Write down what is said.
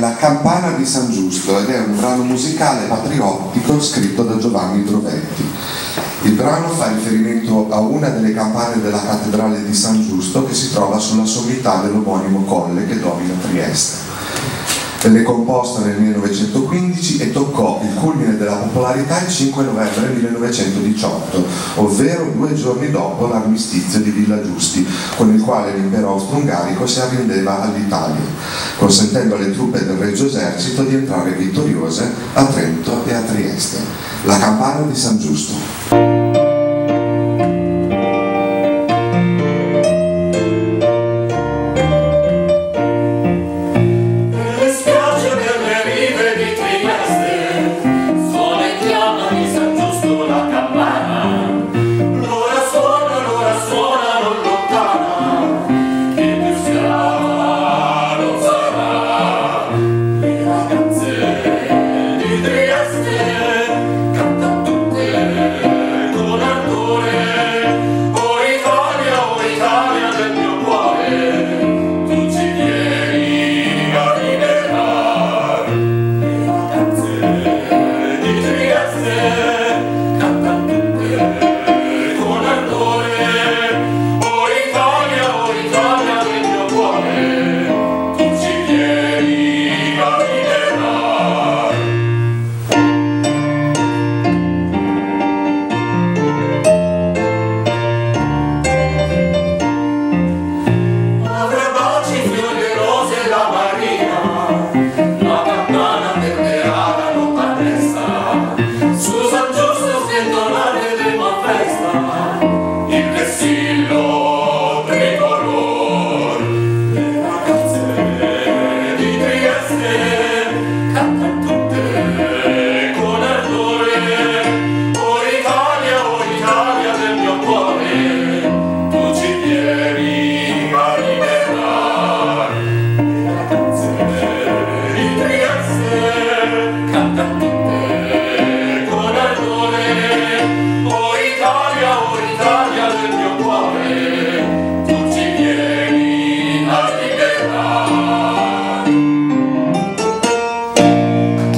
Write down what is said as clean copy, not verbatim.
La campana di San Giusto ed è un brano musicale patriottico scritto da Giovanni Drovetti. Il brano fa riferimento a una delle campane della cattedrale di San Giusto che si trova sulla sommità dell'omonimo colle che domina Trieste. Venne composta nel 1915 e toccò il culmine della popolarità il 5 novembre 1918, ovvero 2 giorni dopo l'armistizio di Villa Giusti, con il quale l'impero austro-ungarico si arrendeva all'Italia, consentendo alle truppe del Regio Esercito di entrare vittoriose a Trento e a Trieste. La campana di San Giusto. Trieste